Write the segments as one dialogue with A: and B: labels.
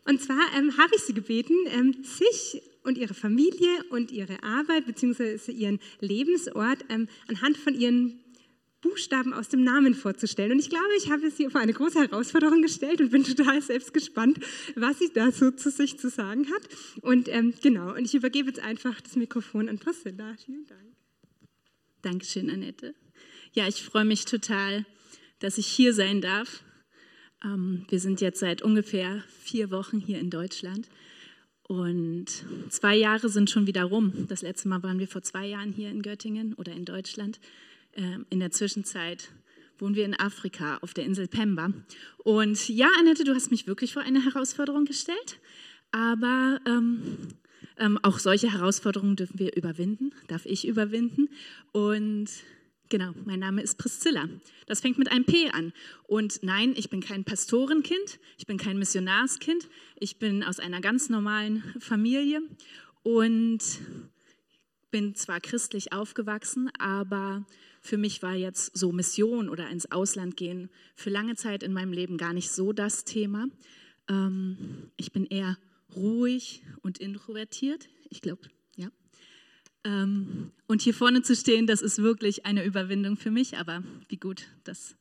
A: Und zwar habe ich Sie gebeten, sich und Ihre Familie und Ihre Arbeit bzw. Ihren Lebensort anhand von Ihren Buchstaben aus dem Namen vorzustellen. Und ich glaube, ich habe Sie auf eine große Herausforderung gestellt und bin total selbst gespannt, was sie da so zu sich zu sagen hat. Und genau, und ich übergebe jetzt einfach das Mikrofon an Priscilla. Vielen Dank.
B: Dankeschön, Annette. Ja, ich freue mich total, dass ich hier sein darf. Wir sind jetzt seit ungefähr 4 Wochen hier in Deutschland und 2 Jahre sind schon wieder rum. Das letzte Mal waren wir vor 2 Jahren hier in Göttingen oder in Deutschland. In der Zwischenzeit wohnen wir in Afrika auf der Insel Pemba. Und ja, Annette, du hast mich wirklich vor eine Herausforderung gestellt, aber auch solche Herausforderungen dürfen wir überwinden, darf ich überwinden. Und genau, mein Name ist Priscilla. Das fängt mit einem P an. Und nein, ich bin kein Pastorenkind, ich bin kein Missionarskind, ich bin aus einer ganz normalen Familie und bin zwar christlich aufgewachsen, aber für mich war jetzt so Mission oder ins Ausland gehen für lange Zeit in meinem Leben gar nicht so das Thema. Ich bin eher ruhig und introvertiert, ich glaube, ja. Und hier vorne zu stehen, das ist wirklich eine Überwindung für mich, aber wie gut, dass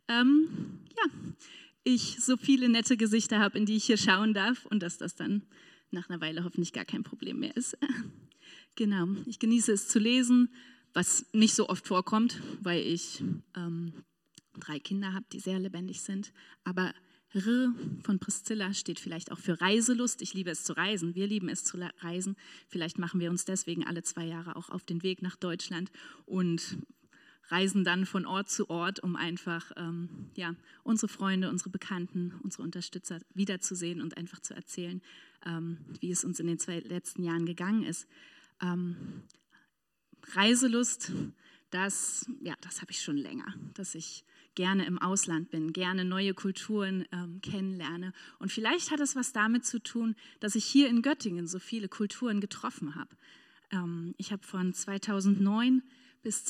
B: ich so viele nette Gesichter habe, in die ich hier schauen darf und dass das dann nach einer Weile hoffentlich gar kein Problem mehr ist. Genau, ich genieße es zu lesen, was nicht so oft vorkommt, weil ich 3 Kinder habe, die sehr lebendig sind. Aber R von Priscilla steht vielleicht auch für Reiselust. Ich liebe es zu reisen, wir lieben es zu reisen. Vielleicht machen wir uns deswegen alle 2 Jahre auch auf den Weg nach Deutschland und reisen dann von Ort zu Ort, um einfach unsere Freunde, unsere Bekannten, unsere Unterstützer wiederzusehen und einfach zu erzählen, wie es uns in den 2 letzten Jahren gegangen ist. Reiselust, das habe ich schon länger, dass ich gerne im Ausland bin, gerne neue Kulturen kennenlerne. Und vielleicht hat es was damit zu tun, dass ich hier in Göttingen so viele Kulturen getroffen habe. Ich habe von 2009 bis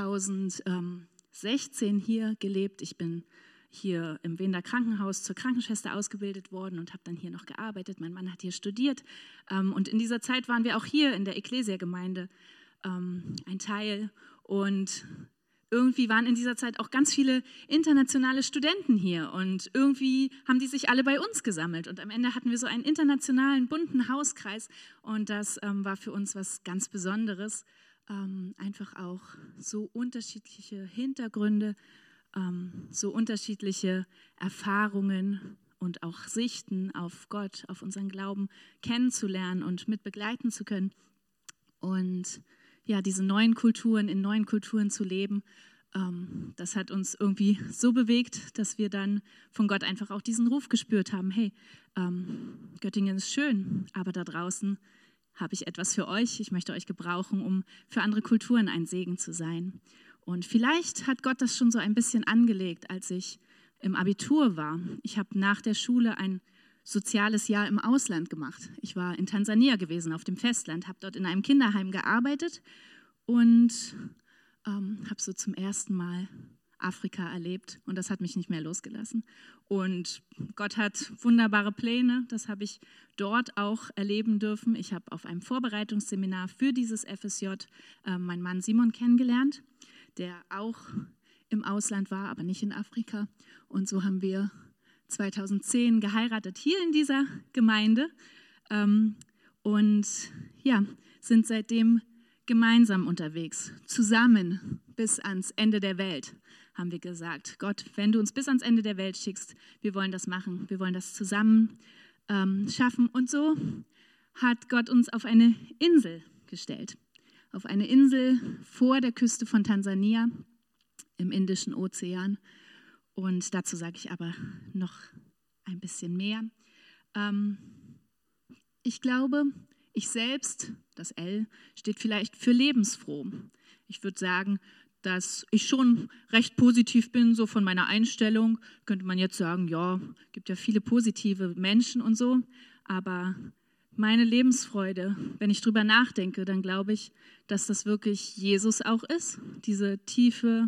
B: 2016 hier gelebt. Ich bin hier im Wiener Krankenhaus zur Krankenschwester ausgebildet worden und habe dann hier noch gearbeitet. Mein Mann hat hier studiert. Und in dieser Zeit waren wir auch hier in der Ekklesia-Gemeinde ein Teil. Und irgendwie waren in dieser Zeit auch ganz viele internationale Studenten hier. Und irgendwie haben die sich alle bei uns gesammelt. Und am Ende hatten wir so einen internationalen, bunten Hauskreis. Und das war für uns was ganz Besonderes. Einfach auch so unterschiedliche Hintergründe, so unterschiedliche Erfahrungen und auch Sichten auf Gott, auf unseren Glauben kennenzulernen und mit begleiten zu können. Und ja, diese neuen Kulturen, in neuen Kulturen zu leben, das hat uns irgendwie so bewegt, dass wir dann von Gott einfach auch diesen Ruf gespürt haben, hey, Göttingen ist schön, aber da draußen habe ich etwas für euch. Ich möchte euch gebrauchen, um für andere Kulturen ein Segen zu sein. Und vielleicht hat Gott das schon so ein bisschen angelegt, als ich im Abitur war. Ich habe nach der Schule ein soziales Jahr im Ausland gemacht. Ich war in Tansania gewesen, auf dem Festland, habe dort in einem Kinderheim gearbeitet und habe so zum ersten Mal Afrika erlebt und das hat mich nicht mehr losgelassen. Und Gott hat wunderbare Pläne, das habe ich dort auch erleben dürfen. Ich habe auf einem Vorbereitungsseminar für dieses FSJ meinen Mann Simon kennengelernt, der auch im Ausland war, aber nicht in Afrika. Und so haben wir 2010 geheiratet hier in dieser Gemeinde und ja, sind seitdem gemeinsam unterwegs, zusammen bis ans Ende der Welt, haben wir gesagt. Gott, wenn du uns bis ans Ende der Welt schickst, wir wollen das machen, wir wollen das zusammen schaffen. Und so hat Gott uns auf eine Insel gestellt, auf eine Insel vor der Küste von Tansania im Indischen Ozean. Und dazu sage ich aber noch ein bisschen mehr. Ich glaube, ich selbst, das L, steht vielleicht für lebensfroh. Ich würde sagen, dass ich schon recht positiv bin, so von meiner Einstellung. Könnte man jetzt sagen, ja, gibt ja viele positive Menschen und so. Aber meine Lebensfreude, wenn ich drüber nachdenke, dann glaube ich, dass das wirklich Jesus auch ist. Diese tiefe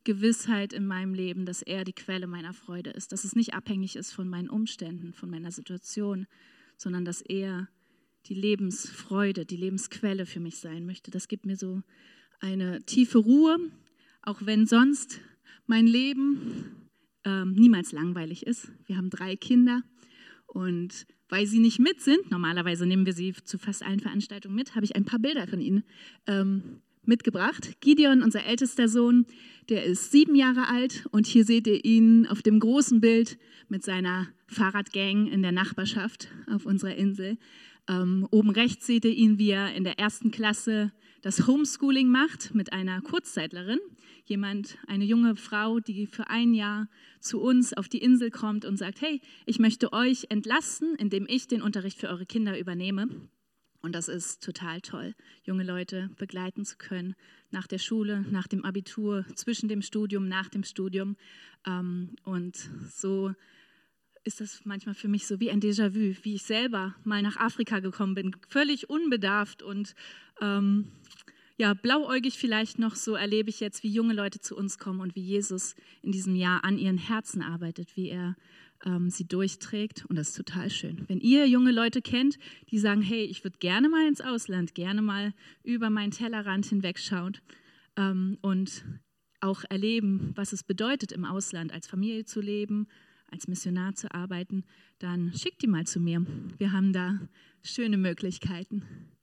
B: Gewissheit in meinem Leben, dass er die Quelle meiner Freude ist, dass es nicht abhängig ist von meinen Umständen, von meiner Situation, sondern dass er die Lebensfreude, die Lebensquelle für mich sein möchte. Das gibt mir so eine tiefe Ruhe, auch wenn sonst mein Leben niemals langweilig ist. Wir haben 3 Kinder und weil sie nicht mit sind, normalerweise nehmen wir sie zu fast allen Veranstaltungen mit, habe ich ein paar Bilder von ihnen mitgebracht. Gideon, unser ältester Sohn, der ist 7 Jahre alt und hier seht ihr ihn auf dem großen Bild mit seiner Fahrradgang in der Nachbarschaft auf unserer Insel. Oben rechts seht ihr ihn, wie er in der 1. Klasse das Homeschooling macht mit einer Kurzzeitlerin. Eine junge Frau, die für ein Jahr zu uns auf die Insel kommt und sagt, hey, ich möchte euch entlasten, indem ich den Unterricht für eure Kinder übernehme. Und das ist total toll, junge Leute begleiten zu können nach der Schule, nach dem Abitur, zwischen dem Studium, nach dem Studium. Und so ist das manchmal für mich so wie ein Déjà-vu, wie ich selber mal nach Afrika gekommen bin, völlig unbedarft und blauäugig vielleicht noch, so erlebe ich jetzt, wie junge Leute zu uns kommen und wie Jesus in diesem Jahr an ihren Herzen arbeitet, wie er sie durchträgt und das ist total schön. Wenn ihr junge Leute kennt, die sagen, hey, ich würde gerne mal ins Ausland, gerne mal über meinen Tellerrand hinwegschauen und auch erleben, was es bedeutet, im Ausland als Familie zu leben, als Missionar zu arbeiten, dann schickt die mal zu mir. Wir haben da schöne Möglichkeiten.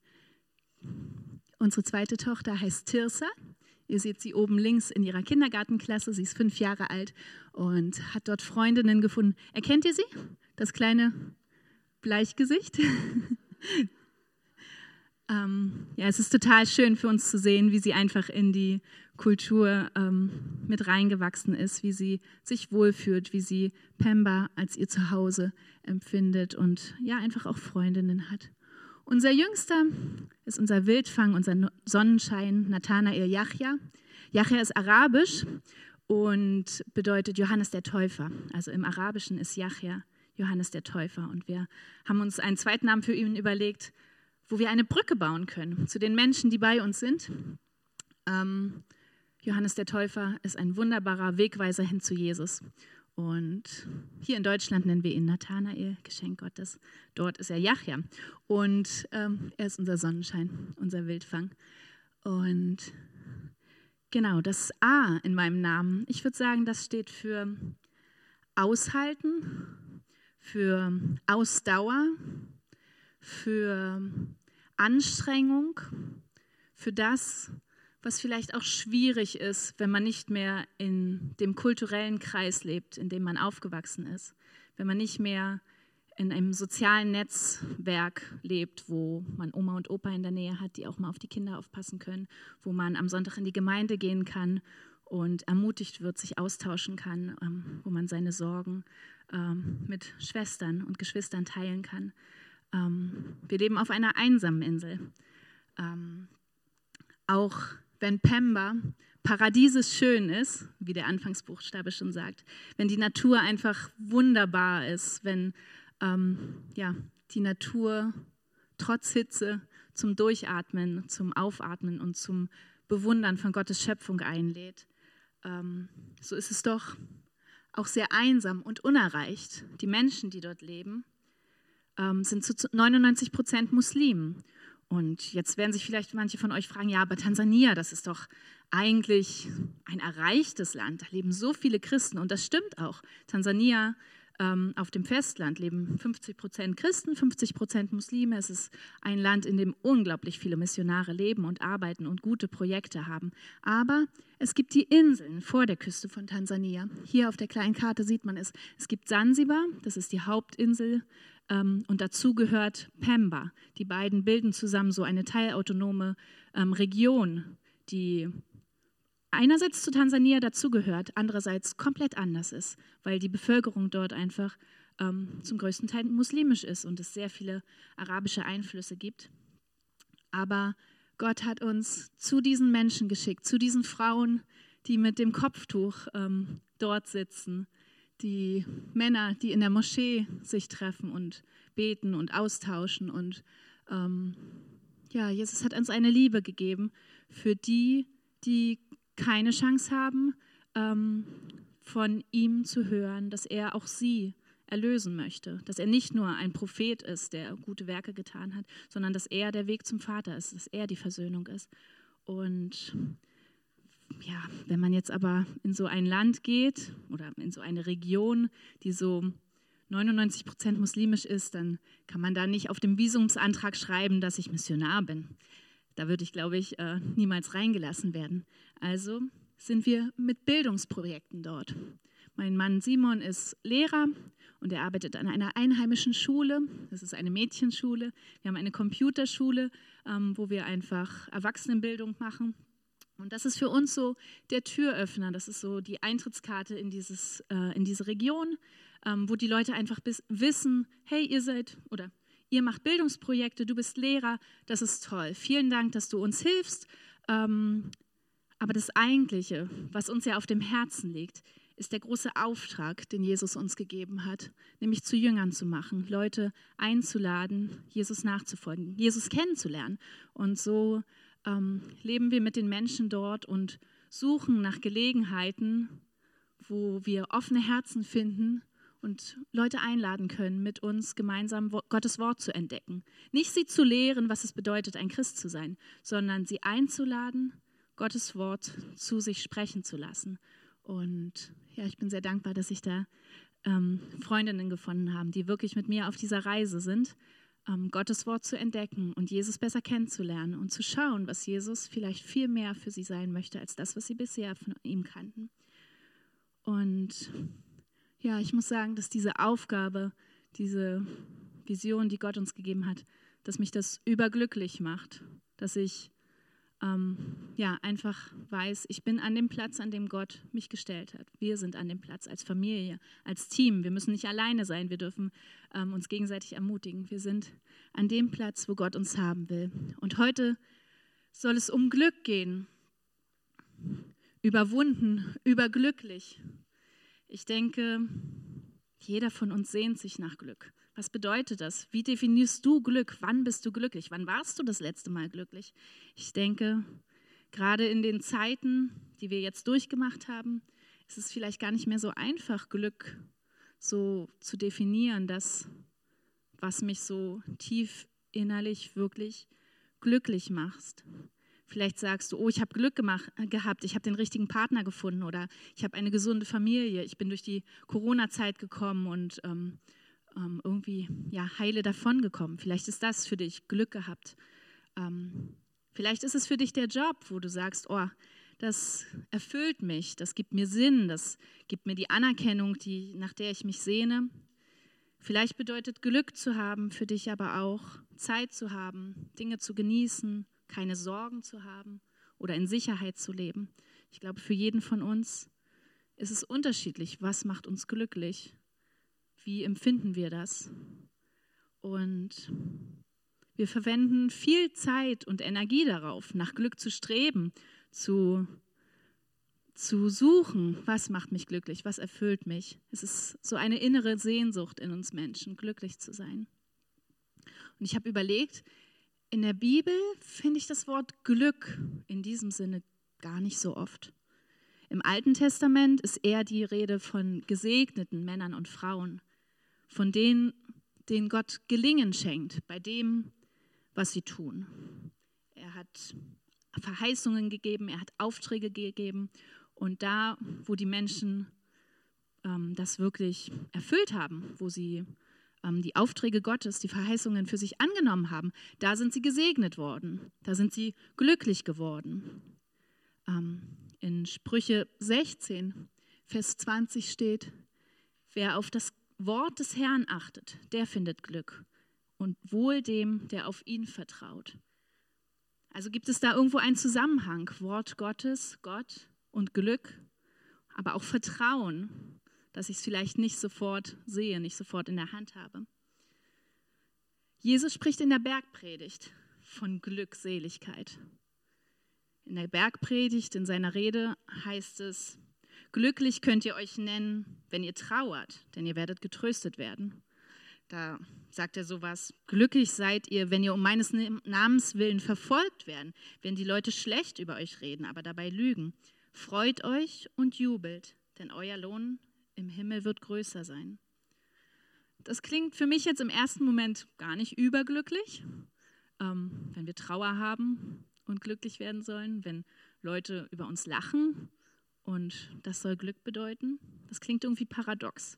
B: Unsere zweite Tochter heißt Tirsa. Ihr seht sie oben links in ihrer Kindergartenklasse. Sie ist 5 Jahre alt und hat dort Freundinnen gefunden. Erkennt ihr sie? Das kleine Bleichgesicht? Es ist total schön für uns zu sehen, wie sie einfach in die Kultur mit reingewachsen ist, wie sie sich wohlfühlt, wie sie Pemba als ihr Zuhause empfindet und ja, einfach auch Freundinnen hat. Unser Jüngster ist unser Wildfang, unser Sonnenschein, Nathanael Yahya. Yahya ist arabisch und bedeutet Johannes der Täufer. Also im Arabischen ist Yahya Johannes der Täufer. Und wir haben uns einen zweiten Namen für ihn überlegt, wo wir eine Brücke bauen können zu den Menschen, die bei uns sind. Johannes der Täufer ist ein wunderbarer Wegweiser hin zu Jesus. Und hier in Deutschland nennen wir ihn Nathanael, Geschenk Gottes. Dort ist er Yahya. Und er ist unser Sonnenschein, unser Wildfang. Und genau, das A in meinem Namen, ich würde sagen, das steht für Aushalten, für Ausdauer, für Anstrengung, für das, was vielleicht auch schwierig ist, wenn man nicht mehr in dem kulturellen Kreis lebt, in dem man aufgewachsen ist, wenn man nicht mehr in einem sozialen Netzwerk lebt, wo man Oma und Opa in der Nähe hat, die auch mal auf die Kinder aufpassen können, wo man am Sonntag in die Gemeinde gehen kann und ermutigt wird, sich austauschen kann, wo man seine Sorgen mit Schwestern und Geschwistern teilen kann. Wir leben auf einer einsamen Insel. Auch wenn Pemba paradiesisch schön ist, wie der Anfangsbuchstabe schon sagt, wenn die Natur einfach wunderbar ist, wenn die Natur trotz Hitze zum Durchatmen, zum Aufatmen und zum Bewundern von Gottes Schöpfung einlädt, so ist es doch auch sehr einsam und unerreicht. Die Menschen, die dort leben, sind zu 99% Muslimen. Und jetzt werden sich vielleicht manche von euch fragen, ja, aber Tansania, das ist doch eigentlich ein erreichtes Land. Da leben so viele Christen und das stimmt auch. Tansania, auf dem Festland leben 50% Christen, 50% Muslime. Es ist ein Land, in dem unglaublich viele Missionare leben und arbeiten und gute Projekte haben. Aber es gibt die Inseln vor der Küste von Tansania. Hier auf der kleinen Karte sieht man es. Es gibt Sansibar, das ist die Hauptinsel. Und dazu gehört Pemba. Die beiden bilden zusammen so eine teilautonome Region, die einerseits zu Tansania dazugehört, andererseits komplett anders ist, weil die Bevölkerung dort einfach zum größten Teil muslimisch ist und es sehr viele arabische Einflüsse gibt. Aber Gott hat uns zu diesen Menschen geschickt, zu diesen Frauen, die mit dem Kopftuch dort sitzen, die Männer, die in der Moschee sich treffen und beten und austauschen. Und Jesus hat uns eine Liebe gegeben für die, die keine Chance haben, von ihm zu hören, dass er auch sie erlösen möchte, dass er nicht nur ein Prophet ist, der gute Werke getan hat, sondern dass er der Weg zum Vater ist, dass er die Versöhnung ist. Und ja, wenn man jetzt aber in so ein Land geht oder in so eine Region, die so 99% muslimisch ist, dann kann man da nicht auf dem Visumsantrag schreiben, dass ich Missionar bin. Da würde ich, glaube ich, niemals reingelassen werden. Also sind wir mit Bildungsprojekten dort. Mein Mann Simon ist Lehrer und er arbeitet an einer einheimischen Schule. Das ist eine Mädchenschule. Wir haben eine Computerschule, wo wir einfach Erwachsenenbildung machen. Und das ist für uns so der Türöffner. Das ist so die Eintrittskarte in diese Region, wo die Leute einfach wissen, hey, ihr macht Bildungsprojekte, du bist Lehrer, das ist toll. Vielen Dank, dass du uns hilfst. Aber das Eigentliche, was uns ja auf dem Herzen liegt, ist der große Auftrag, den Jesus uns gegeben hat, nämlich zu Jüngern zu machen, Leute einzuladen, Jesus nachzufolgen, Jesus kennenzulernen. Und so leben wir mit den Menschen dort und suchen nach Gelegenheiten, wo wir offene Herzen finden und Leute einladen können, mit uns gemeinsam Gottes Wort zu entdecken. Nicht sie zu lehren, was es bedeutet, ein Christ zu sein, sondern sie einzuladen, Gottes Wort zu sich sprechen zu lassen. Und ja, ich bin sehr dankbar, dass ich da Freundinnen gefunden habe, die wirklich mit mir auf dieser Reise sind, Gottes Wort zu entdecken und Jesus besser kennenzulernen und zu schauen, was Jesus vielleicht viel mehr für sie sein möchte, als das, was sie bisher von ihm kannten. Und ja, ich muss sagen, dass diese Aufgabe, diese Vision, die Gott uns gegeben hat, dass mich das überglücklich macht, dass ich einfach weiß, ich bin an dem Platz, an dem Gott mich gestellt hat. Wir sind an dem Platz als Familie, als Team. Wir müssen nicht alleine sein, wir dürfen uns gegenseitig ermutigen. Wir sind an dem Platz, wo Gott uns haben will. Und heute soll es um Glück gehen. Überwunden, überglücklich. Ich denke, jeder von uns sehnt sich nach Glück. Was bedeutet das? Wie definierst du Glück? Wann bist du glücklich? Wann warst du das letzte Mal glücklich? Ich denke, gerade in den Zeiten, die wir jetzt durchgemacht haben, ist es vielleicht gar nicht mehr so einfach, Glück so zu definieren, das, was mich so tief innerlich wirklich glücklich macht. Vielleicht sagst du, ich habe Glück gehabt, ich habe den richtigen Partner gefunden oder ich habe eine gesunde Familie, ich bin durch die Corona-Zeit gekommen und irgendwie heile davongekommen. Vielleicht ist das für dich Glück gehabt. Vielleicht ist es für dich der Job, wo du sagst, das erfüllt mich, das gibt mir Sinn, das gibt mir die Anerkennung, nach der ich mich sehne. Vielleicht bedeutet Glück zu haben für dich aber auch Zeit zu haben, Dinge zu genießen, keine Sorgen zu haben oder in Sicherheit zu leben. Ich glaube, für jeden von uns ist es unterschiedlich, was macht uns glücklich. Wie empfinden wir das? Und wir verwenden viel Zeit und Energie darauf, nach Glück zu streben, zu suchen, was macht mich glücklich, was erfüllt mich. Es ist so eine innere Sehnsucht in uns Menschen, glücklich zu sein. Und ich habe überlegt, in der Bibel finde ich das Wort Glück in diesem Sinne gar nicht so oft. Im Alten Testament ist eher die Rede von gesegneten Männern und Frauen, von denen Gott Gelingen schenkt bei dem, was sie tun. Er hat Verheißungen gegeben, er hat Aufträge gegeben und da, wo die Menschen das wirklich erfüllt haben, wo sie die Aufträge Gottes, die Verheißungen für sich angenommen haben, da sind sie gesegnet worden, da sind sie glücklich geworden. In Sprüche 16, Vers 20 steht, wer auf das Wort des Herrn achtet, der findet Glück und wohl dem, der auf ihn vertraut. Also gibt es da irgendwo einen Zusammenhang, Wort Gottes, Gott und Glück, aber auch Vertrauen, dass ich es vielleicht nicht sofort sehe, nicht sofort in der Hand habe. Jesus spricht in der Bergpredigt von Glückseligkeit. In der Bergpredigt, in seiner Rede heißt es, glücklich könnt ihr euch nennen, wenn ihr trauert, denn ihr werdet getröstet werden. Da sagt er sowas, glücklich seid ihr, wenn ihr um meines Namens willen verfolgt werden, wenn die Leute schlecht über euch reden, aber dabei lügen. Freut euch und jubelt, denn euer Lohn im Himmel wird größer sein. Das klingt für mich jetzt im ersten Moment gar nicht überglücklich, wenn wir Trauer haben und glücklich werden sollen, wenn Leute über uns lachen und das soll Glück bedeuten. Das klingt irgendwie paradox.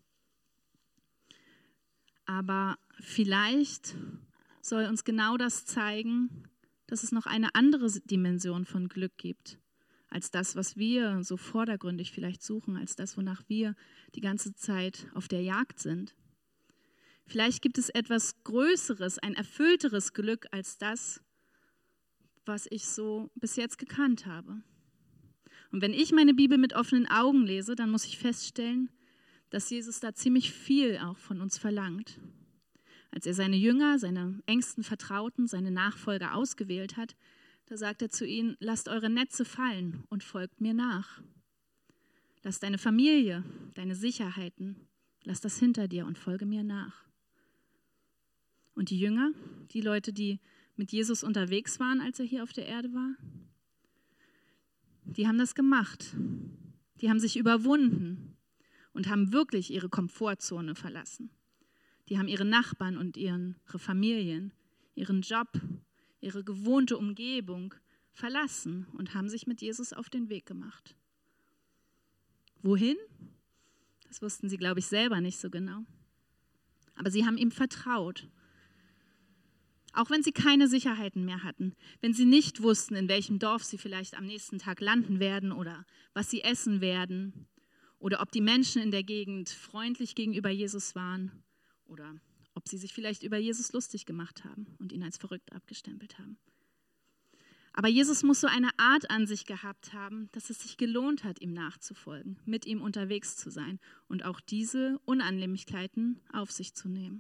B: Aber vielleicht soll uns genau das zeigen, dass es noch eine andere Dimension von Glück gibt, als das, was wir so vordergründig vielleicht suchen, als das, wonach wir die ganze Zeit auf der Jagd sind. Vielleicht gibt es etwas Größeres, ein erfüllteres Glück als das, was ich so bis jetzt gekannt habe. Und wenn ich meine Bibel mit offenen Augen lese, dann muss ich feststellen, dass Jesus da ziemlich viel auch von uns verlangt. Als er seine Jünger, seine engsten Vertrauten, seine Nachfolger ausgewählt hat, da sagt er zu ihnen: Lasst eure Netze fallen und folgt mir nach. Lass deine Familie, deine Sicherheiten, lass das hinter dir und folge mir nach. Und die Jünger, die Leute, die mit Jesus unterwegs waren, als er hier auf der Erde war, die haben das gemacht. Die haben sich überwunden und haben wirklich ihre Komfortzone verlassen. Die haben ihre Nachbarn und ihre Familien, ihren Job, ihre gewohnte Umgebung verlassen und haben sich mit Jesus auf den Weg gemacht. Wohin? Das wussten sie, glaube ich, selber nicht so genau. Aber sie haben ihm vertraut. Auch wenn sie keine Sicherheiten mehr hatten, wenn sie nicht wussten, in welchem Dorf sie vielleicht am nächsten Tag landen werden oder was sie essen werden oder ob die Menschen in der Gegend freundlich gegenüber Jesus waren oder ob sie sich vielleicht über Jesus lustig gemacht haben und ihn als verrückt abgestempelt haben. Aber Jesus muss so eine Art an sich gehabt haben, dass es sich gelohnt hat, ihm nachzufolgen, mit ihm unterwegs zu sein und auch diese Unannehmlichkeiten auf sich zu nehmen.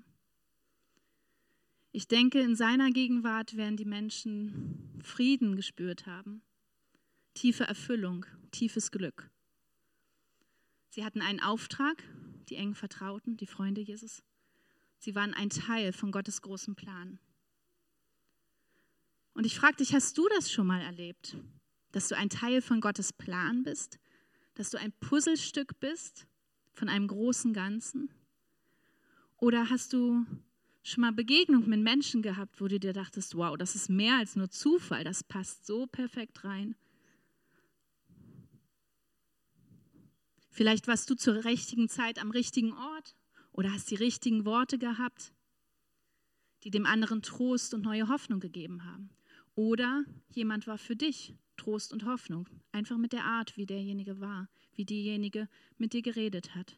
B: Ich denke, in seiner Gegenwart werden die Menschen Frieden gespürt haben, tiefe Erfüllung, tiefes Glück. Sie hatten einen Auftrag, die engen Vertrauten, die Freunde Jesus. Sie waren ein Teil von Gottes großem Plan. Und ich frage dich, hast du das schon mal erlebt, dass du ein Teil von Gottes Plan bist, dass du ein Puzzlestück bist von einem großen Ganzen? Oder hast du schon mal Begegnung mit Menschen gehabt, wo du dir dachtest, wow, das ist mehr als nur Zufall, das passt so perfekt rein? Vielleicht warst du zur richtigen Zeit am richtigen Ort oder hast die richtigen Worte gehabt, die dem anderen Trost und neue Hoffnung gegeben haben. Oder jemand war für dich Trost und Hoffnung, einfach mit der Art, wie derjenige war, wie diejenige mit dir geredet hat.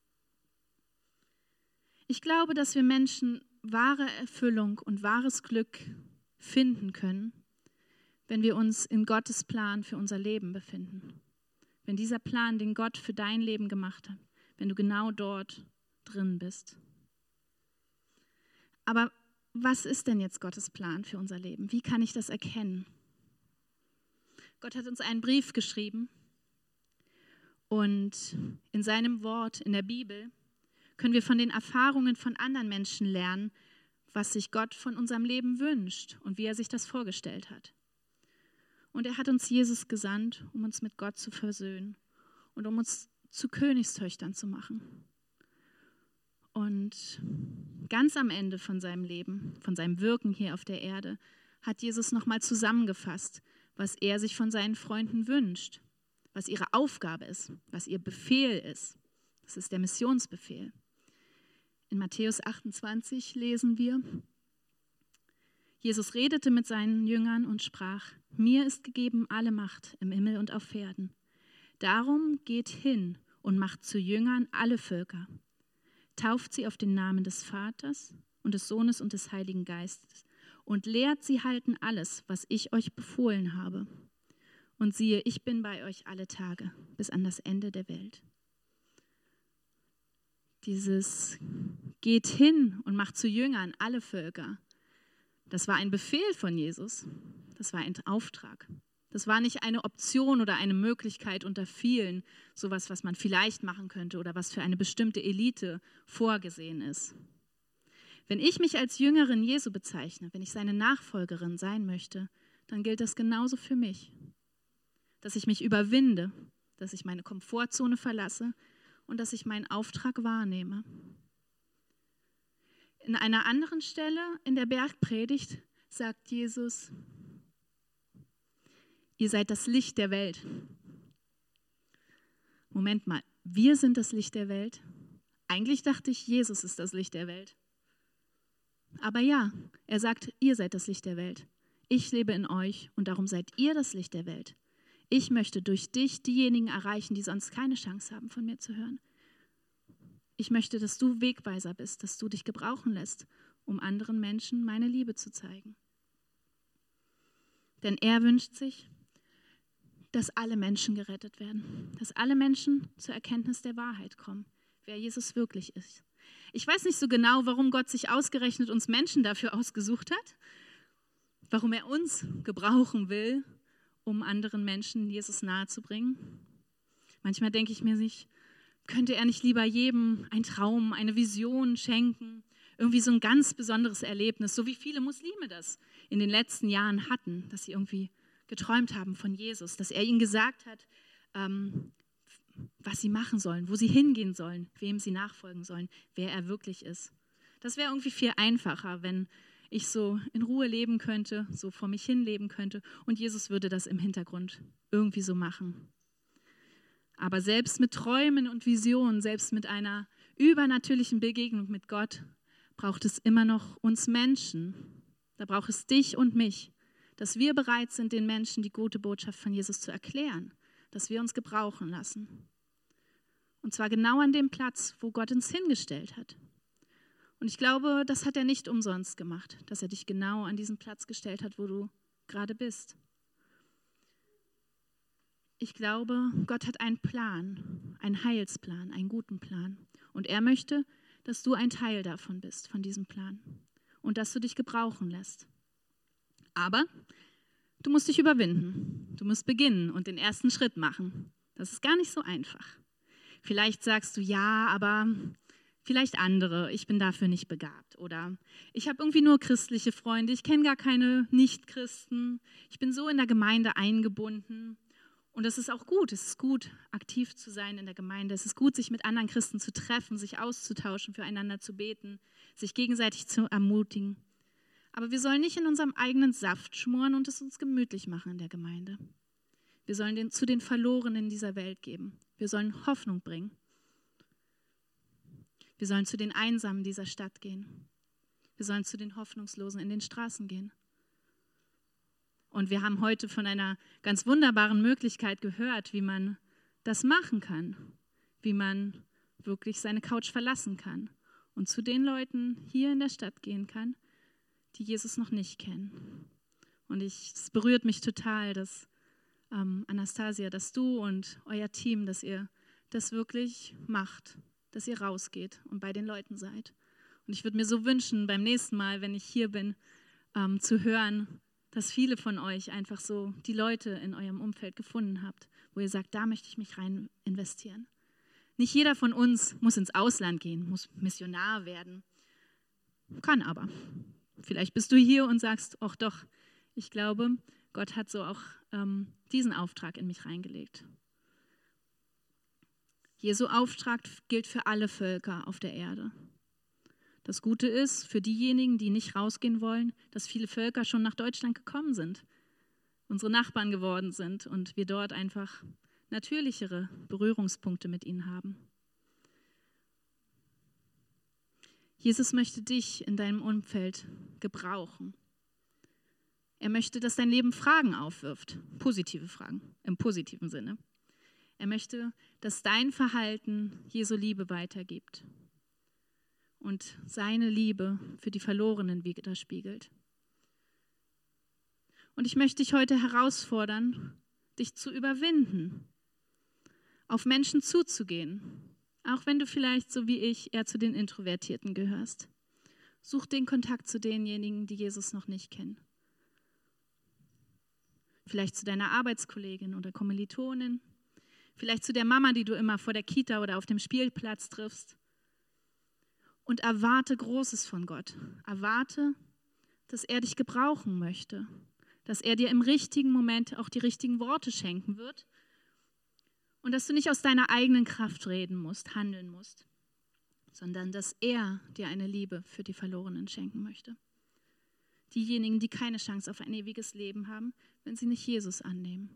B: Ich glaube, dass wir Menschen wahre Erfüllung und wahres Glück finden können, wenn wir uns in Gottes Plan für unser Leben befinden. Wenn dieser Plan, den Gott für dein Leben gemacht hat, wenn du genau dort drin bist. Aber was ist denn jetzt Gottes Plan für unser Leben? Wie kann ich das erkennen? Gott hat uns einen Brief geschrieben und in seinem Wort, in der Bibel, können wir von den Erfahrungen von anderen Menschen lernen, was sich Gott von unserem Leben wünscht und wie er sich das vorgestellt hat. Und er hat uns Jesus gesandt, um uns mit Gott zu versöhnen und um uns zu Königstöchtern zu machen. Und ganz am Ende von seinem Leben, von seinem Wirken hier auf der Erde, hat Jesus nochmal zusammengefasst, was er sich von seinen Freunden wünscht, was ihre Aufgabe ist, was ihr Befehl ist. Das ist der Missionsbefehl. In Matthäus 28 lesen wir: Jesus redete mit seinen Jüngern und sprach: Mir ist gegeben alle Macht im Himmel und auf Erden. Darum geht hin und macht zu Jüngern alle Völker. Tauft sie auf den Namen des Vaters und des Sohnes und des Heiligen Geistes und lehrt sie halten alles, was ich euch befohlen habe. Und siehe, ich bin bei euch alle Tage bis an das Ende der Welt. Dieses geht hin und macht zu Jüngern alle Völker. Das war ein Befehl von Jesus. Das war ein Auftrag. Das war nicht eine Option oder eine Möglichkeit unter vielen, sowas, was man vielleicht machen könnte oder was für eine bestimmte Elite vorgesehen ist. Wenn ich mich als Jüngerin Jesu bezeichne, wenn ich seine Nachfolgerin sein möchte, dann gilt das genauso für mich. dass ich mich überwinde, dass ich meine Komfortzone verlasse und dass ich meinen Auftrag wahrnehme. In einer anderen Stelle in der Bergpredigt sagt Jesus, ihr seid das Licht der Welt. Moment mal, wir sind das Licht der Welt? Eigentlich dachte ich, Jesus ist das Licht der Welt. Aber ja, er sagt, ihr seid das Licht der Welt. Ich lebe in euch und darum seid ihr das Licht der Welt. Ich möchte durch dich diejenigen erreichen, die sonst keine Chance haben, von mir zu hören. Ich möchte, dass du Wegweiser bist, dass du dich gebrauchen lässt, um anderen Menschen meine Liebe zu zeigen. Denn er wünscht sich, dass alle Menschen gerettet werden, dass alle Menschen zur Erkenntnis der Wahrheit kommen, wer Jesus wirklich ist. Ich weiß nicht so genau, warum Gott sich ausgerechnet uns Menschen dafür ausgesucht hat, warum er uns gebrauchen will, um anderen Menschen Jesus nahezubringen. Manchmal denke ich mir nicht, könnte er nicht lieber jedem einen Traum, eine Vision schenken, irgendwie so ein ganz besonderes Erlebnis, so wie viele Muslime das in den letzten Jahren hatten, dass sie irgendwie geträumt haben von Jesus, dass er ihnen gesagt hat, was sie machen sollen, wo sie hingehen sollen, wem sie nachfolgen sollen, wer er wirklich ist. Das wäre irgendwie viel einfacher, wenn ich so in Ruhe leben könnte, so vor mich hin leben könnte und Jesus würde das im Hintergrund irgendwie so machen. Aber selbst mit Träumen und Visionen, selbst mit einer übernatürlichen Begegnung mit Gott, braucht es immer noch uns Menschen. Da braucht es dich und mich, dass wir bereit sind, den Menschen die gute Botschaft von Jesus zu erklären, dass wir uns gebrauchen lassen. Und zwar genau an dem Platz, wo Gott uns hingestellt hat. Und ich glaube, das hat er nicht umsonst gemacht, dass er dich genau an diesen Platz gestellt hat, wo du gerade bist. Ich glaube, Gott hat einen Plan, einen Heilsplan, einen guten Plan. Und er möchte, dass du ein Teil davon bist, von diesem Plan. Und dass du dich gebrauchen lässt. Aber du musst dich überwinden. Du musst beginnen und den ersten Schritt machen. Das ist gar nicht so einfach. Vielleicht sagst du, ja, aber vielleicht andere, ich bin dafür nicht begabt. Oder ich habe irgendwie nur christliche Freunde, ich kenne gar keine Nicht-Christen. Ich bin so in der Gemeinde eingebunden. Und das ist auch gut. Es ist gut, aktiv zu sein in der Gemeinde. Es ist gut, sich mit anderen Christen zu treffen, sich auszutauschen, füreinander zu beten, sich gegenseitig zu ermutigen. Aber wir sollen nicht in unserem eigenen Saft schmoren und es uns gemütlich machen in der Gemeinde. Wir sollen zu den Verlorenen dieser Welt geben. Wir sollen Hoffnung bringen. Wir sollen zu den Einsamen dieser Stadt gehen. Wir sollen zu den Hoffnungslosen in den Straßen gehen. Und wir haben heute von einer ganz wunderbaren Möglichkeit gehört, wie man das machen kann, wie man wirklich seine Couch verlassen kann und zu den Leuten hier in der Stadt gehen kann, die Jesus noch nicht kennen. Und es berührt mich total, dass Anastasia, dass du und euer Team, dass ihr das wirklich macht, dass ihr rausgeht und bei den Leuten seid. Und ich würde mir so wünschen, beim nächsten Mal, wenn ich hier bin, zu hören, dass viele von euch einfach so die Leute in eurem Umfeld gefunden habt, wo ihr sagt, da möchte ich mich rein investieren. Nicht jeder von uns muss ins Ausland gehen, muss Missionar werden. Kann aber. Vielleicht bist du hier und sagst, ach doch, ich glaube, Gott hat so auch diesen Auftrag in mich reingelegt. Jesu Auftrag gilt für alle Völker auf der Erde. Das Gute ist, für diejenigen, die nicht rausgehen wollen, dass viele Völker schon nach Deutschland gekommen sind, unsere Nachbarn geworden sind und wir dort einfach natürlichere Berührungspunkte mit ihnen haben. Jesus möchte dich in deinem Umfeld gebrauchen. Er möchte, dass dein Leben Fragen aufwirft, positive Fragen, im positiven Sinne. Er möchte, dass dein Verhalten Jesu Liebe weitergibt und seine Liebe für die Verlorenen widerspiegelt. Und ich möchte dich heute herausfordern, dich zu überwinden, auf Menschen zuzugehen, auch wenn du vielleicht, so wie ich, eher zu den Introvertierten gehörst. Such den Kontakt zu denjenigen, die Jesus noch nicht kennen. Vielleicht zu deiner Arbeitskollegin oder Kommilitonin, vielleicht zu der Mama, die du immer vor der Kita oder auf dem Spielplatz triffst. Und erwarte Großes von Gott. Erwarte, dass er dich gebrauchen möchte, dass er dir im richtigen Moment auch die richtigen Worte schenken wird und dass du nicht aus deiner eigenen Kraft reden musst, handeln musst, sondern dass er dir eine Liebe für die Verlorenen schenken möchte. Diejenigen, die keine Chance auf ein ewiges Leben haben, wenn sie nicht Jesus annehmen.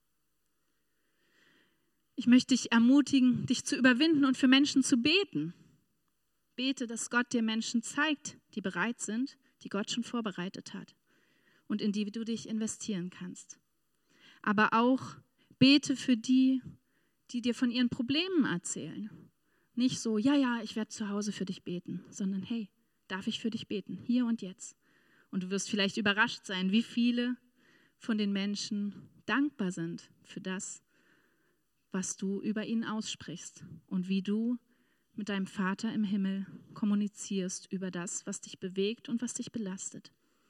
B: Ich möchte dich ermutigen, dich zu überwinden und für Menschen zu beten. Bete, dass Gott dir Menschen zeigt, die bereit sind, die Gott schon vorbereitet hat und in die du dich investieren kannst. Aber auch bete für die, die dir von ihren Problemen erzählen. Nicht so, ja, ich werde zu Hause für dich beten, sondern hey, darf ich für dich beten, hier und jetzt? Und du wirst vielleicht überrascht sein, wie viele von den Menschen dankbar sind für das, was du über ihn aussprichst und wie du mit deinem Vater im Himmel kommunizierst über das, was dich bewegt und was dich belastet.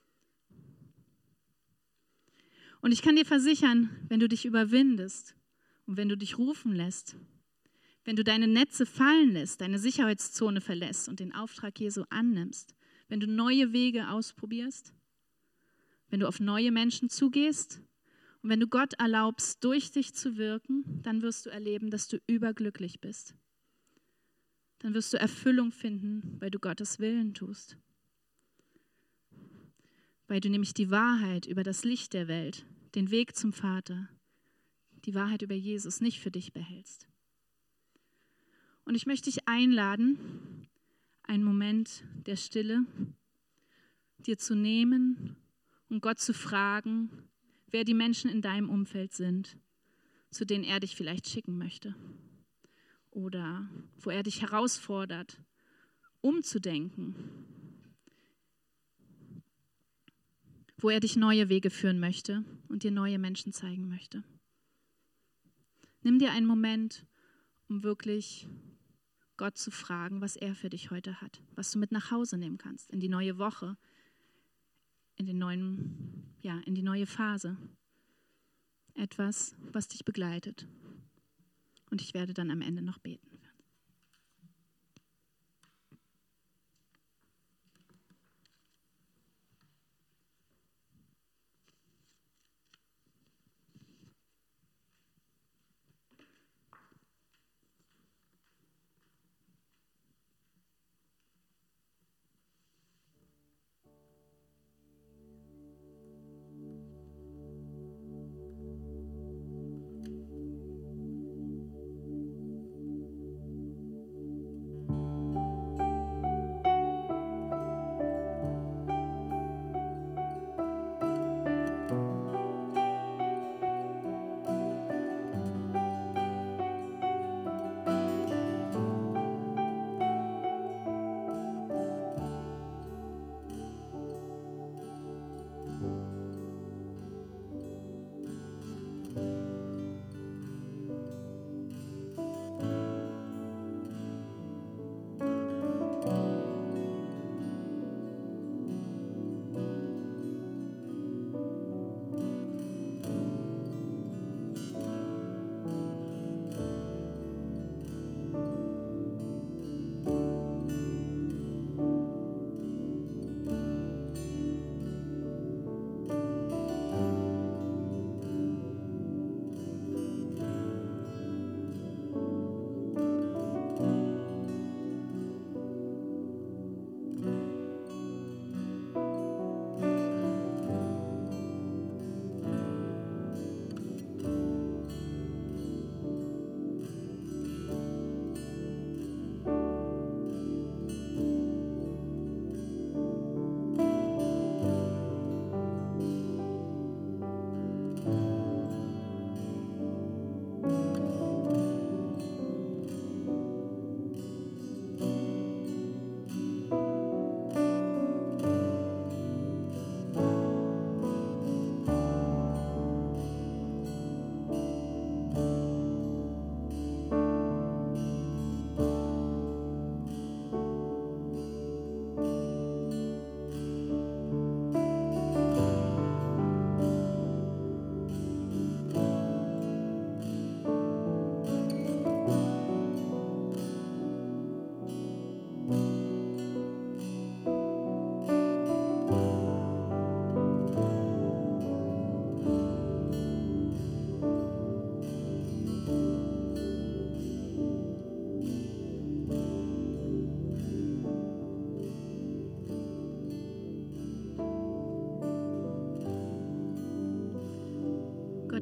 B: Und ich kann dir versichern, wenn du dich überwindest und wenn du dich rufen lässt, wenn du deine Netze fallen lässt, deine Sicherheitszone verlässt und den Auftrag Jesu annimmst, wenn du neue Wege ausprobierst, wenn du auf neue Menschen zugehst und wenn du Gott erlaubst, durch dich zu wirken, dann wirst du erleben, dass du überglücklich bist. Dann wirst du Erfüllung finden, weil du Gottes Willen tust. Weil du nämlich die Wahrheit über das Licht der Welt, den Weg zum Vater, die Wahrheit über Jesus nicht für dich behältst. Und ich möchte dich einladen, einen Moment der Stille dir zu nehmen und Gott zu fragen, wer die Menschen in deinem Umfeld sind, zu denen er dich vielleicht schicken möchte. Oder wo er dich herausfordert, umzudenken. Wo er dich neue Wege führen möchte und dir neue Menschen zeigen möchte. Nimm dir einen Moment, um wirklich Gott zu fragen, was er für dich heute hat, was du mit nach Hause nehmen kannst, in die neue Woche, in die neue Phase. Etwas, was dich begleitet. Und ich werde dann am Ende noch beten.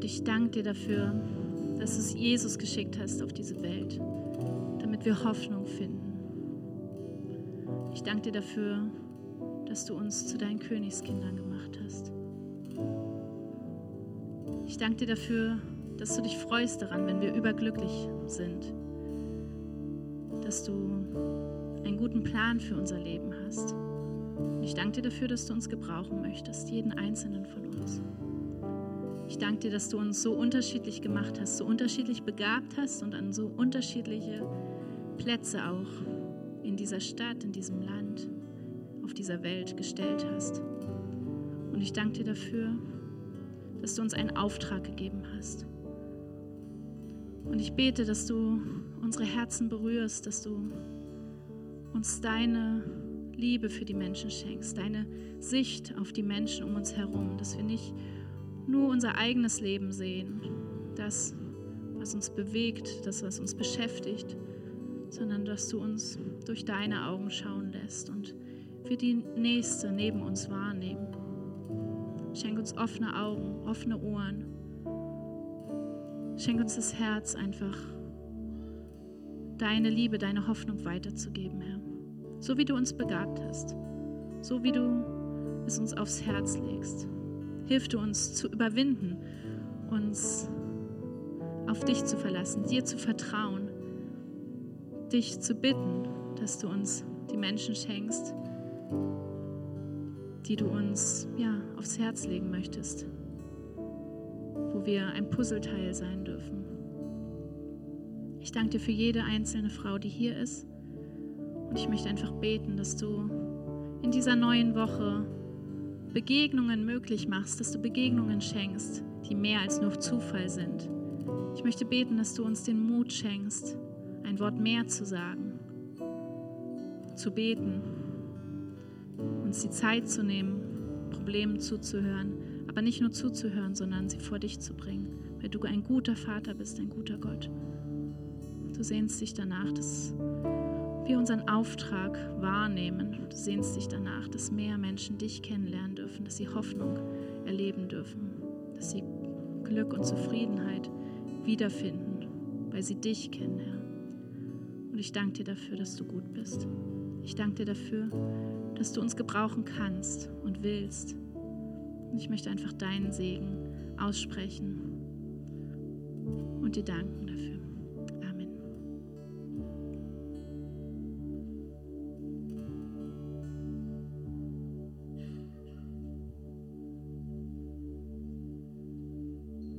B: Gott, ich danke dir dafür, dass du es Jesus geschickt hast auf diese Welt, damit wir Hoffnung finden. Ich danke dir dafür, dass du uns zu deinen Königskindern gemacht hast. Ich danke dir dafür, dass du dich freust daran, wenn wir überglücklich sind, dass du einen guten Plan für unser Leben hast. Und ich danke dir dafür, dass du uns gebrauchen möchtest, jeden einzelnen von uns. Ich danke dir, dass du uns so unterschiedlich gemacht hast, so unterschiedlich begabt hast und an so unterschiedliche Plätze auch in dieser Stadt, in diesem Land, auf dieser Welt gestellt hast. Und ich danke dir dafür, dass du uns einen Auftrag gegeben hast. Und ich bete, dass du unsere Herzen berührst, dass du uns deine Liebe für die Menschen schenkst, deine Sicht auf die Menschen um uns herum, dass wir nicht nur unser eigenes Leben sehen, das, was uns bewegt, das, was uns beschäftigt, sondern dass du uns durch deine Augen schauen lässt und wir die Nächste neben uns wahrnehmen. Schenk uns offene Augen, offene Ohren. Schenk uns das Herz, einfach deine Liebe, deine Hoffnung weiterzugeben, Herr. So wie du uns begabt hast, so wie du es uns aufs Herz legst. Hilf du uns zu überwinden, uns auf dich zu verlassen, dir zu vertrauen, dich zu bitten, dass du uns die Menschen schenkst, die du uns aufs Herz legen möchtest, wo wir ein Puzzleteil sein dürfen. Ich danke dir für jede einzelne Frau, die hier ist. Und ich möchte einfach beten, dass du in dieser neuen Woche Begegnungen möglich machst, dass du Begegnungen schenkst, die mehr als nur Zufall sind. Ich möchte beten, dass du uns den Mut schenkst, ein Wort mehr zu sagen, zu beten, uns die Zeit zu nehmen, Problemen zuzuhören, aber nicht nur zuzuhören, sondern sie vor dich zu bringen, weil du ein guter Vater bist, ein guter Gott. Du sehnst dich danach, dass wir unseren Auftrag wahrnehmen. Du sehnst dich danach, dass mehr Menschen dich kennenlernen dürfen, dass sie Hoffnung erleben dürfen, dass sie Glück und Zufriedenheit wiederfinden, weil sie dich kennen, Herr. Und ich danke dir dafür, dass du gut bist. Ich danke dir dafür, dass du uns gebrauchen kannst und willst. Und ich möchte einfach deinen Segen aussprechen und dir danken dafür.